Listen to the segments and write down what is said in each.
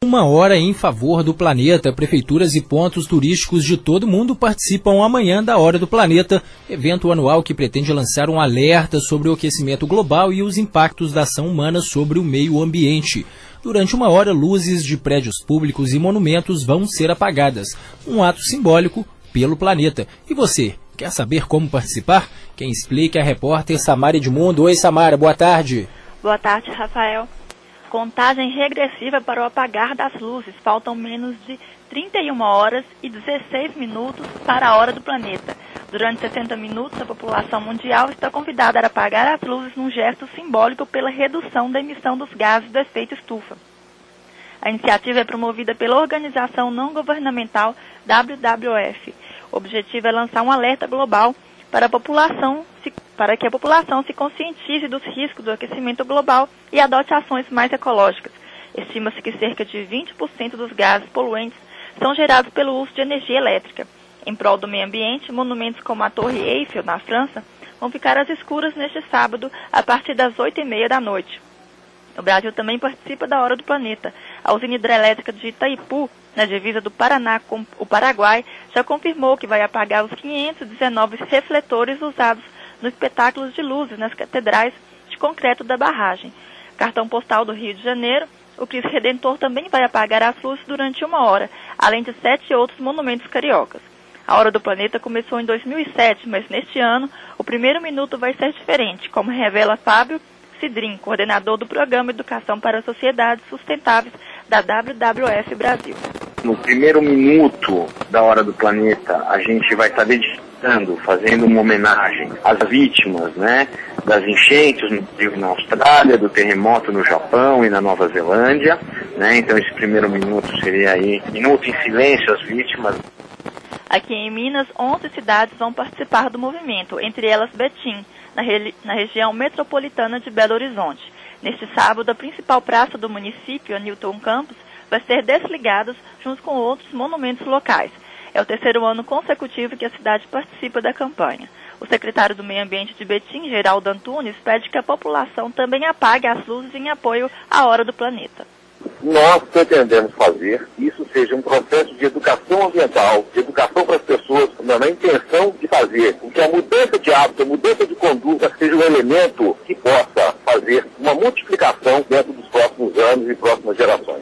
Uma hora em favor do planeta. Prefeituras e pontos turísticos de todo mundo participam amanhã da Hora do Planeta, evento anual que pretende lançar um alerta sobre o aquecimento global e os impactos da ação humana sobre o meio ambiente. Durante uma hora, luzes de prédios públicos e monumentos vão ser apagadas, um ato simbólico pelo planeta. E você, quer saber como participar? Quem explica é a repórter Samara Edmundo. Oi, Samara, boa tarde. Boa tarde, Rafael. Contagem regressiva para o apagar das luzes. Faltam menos de 31 horas e 16 minutos para a Hora do Planeta. Durante 60 minutos, a população mundial está convidada a apagar as luzes num gesto simbólico pela redução da emissão dos gases do efeito estufa. A iniciativa é promovida pela organização não governamental WWF. O objetivo é lançar um alerta global para que a população se conscientize dos riscos do aquecimento global e adote ações mais ecológicas. Estima-se que cerca de 20% dos gases poluentes são gerados pelo uso de energia elétrica. Em prol do meio ambiente, monumentos como a Torre Eiffel, na França, vão ficar às escuras neste sábado, a partir das 8h30 da noite. O Brasil também participa da Hora do Planeta. A usina hidrelétrica de Itaipu, na divisa do Paraná com o Paraguai, já confirmou que vai apagar os 519 refletores usados nos espetáculos de luzes nas catedrais de concreto da barragem. Cartão postal do Rio de Janeiro, o Cristo Redentor também vai apagar as luzes durante uma hora, além de 7 outros monumentos cariocas. A Hora do Planeta começou em 2007, mas neste ano o primeiro minuto vai ser diferente, como revela Fábio Cidrim, coordenador do Programa Educação para Sociedades Sustentáveis da WWF Brasil. No primeiro minuto da Hora do Planeta, a gente vai estar dedicando, fazendo uma homenagem às vítimas, das enchentes no Brasil e na Austrália, do terremoto no Japão e na Nova Zelândia, Então esse primeiro minuto seria aí, minuto em silêncio às vítimas. Aqui em Minas, 11 cidades vão participar do movimento, entre elas Betim, na região metropolitana de Belo Horizonte. Neste sábado, a principal praça do município, a Newton Campos, vai ser desligada junto com outros monumentos locais. É o terceiro ano consecutivo que a cidade participa da campanha. O secretário do Meio Ambiente de Betim, Geraldo Antunes, pede que a população também apague as luzes em apoio à Hora do Planeta. Nós pretendemos fazer isso seja um processo de educação ambiental, de educação para as pessoas, na intenção de fazer com que a mudança de hábito, a mudança de conduta seja um elemento que possa fazer uma multiplicação dentro dos próximos anos e próximas gerações.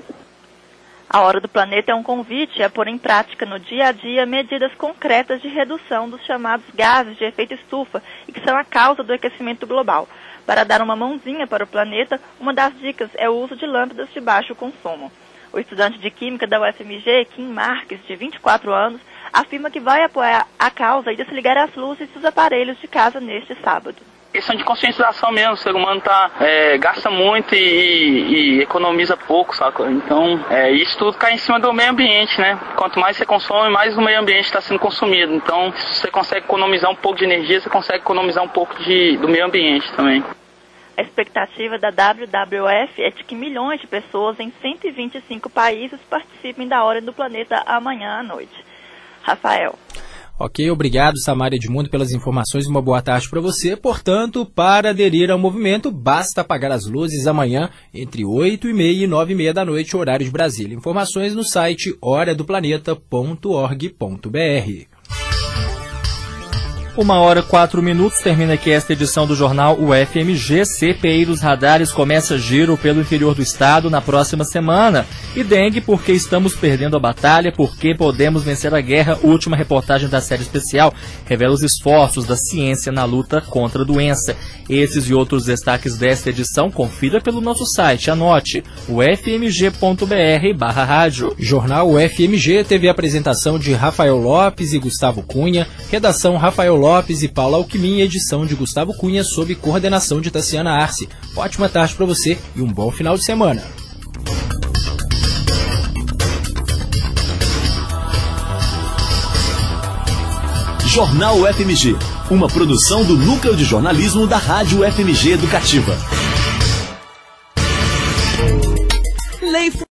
A Hora do Planeta é um convite a pôr em prática no dia a dia medidas concretas de redução dos chamados gases de efeito estufa e que são a causa do aquecimento global. Para dar uma mãozinha para o planeta, uma das dicas é o uso de lâmpadas de baixo consumo. O estudante de Química da UFMG, Kim Marques, de 24 anos, afirma que vai apoiar a causa e desligar as luzes dos aparelhos de casa neste sábado. Questão de conscientização mesmo, o ser humano gasta muito e economiza pouco, sabe? Então, isso tudo cai em cima do meio ambiente, Quanto mais você consome, mais o meio ambiente está sendo consumido. Então, se você consegue economizar um pouco de energia, você consegue economizar um pouco do meio ambiente também. A expectativa da WWF é de que milhões de pessoas em 125 países participem da Hora do Planeta amanhã à noite. Rafael. Ok, obrigado, Samara Edmundo, pelas informações. Uma boa tarde para você. Portanto, para aderir ao movimento, basta apagar as luzes amanhã entre 8h30 e 9h30 da noite, horário de Brasília. Informações no site horadoplaneta.org.br. 1h04, termina aqui esta edição do jornal UFMG. CPI dos radares começa giro pelo interior do estado na próxima semana. E dengue, porque estamos perdendo a batalha, porque podemos vencer a guerra. Última reportagem da série especial revela os esforços da ciência na luta contra a doença. Esses e outros destaques desta edição, confira pelo nosso site. Anote, ufmg.br/rádio. Jornal UFMG teve a apresentação de Rafael Lopes e Gustavo Cunha, redação Rafael Lopes e Paula Alckmin, edição de Gustavo Cunha, sob coordenação de Tassiana Arce. Ótima tarde para você e um bom final de semana. Jornal UFMG, uma produção do Núcleo de Jornalismo da Rádio UFMG Educativa.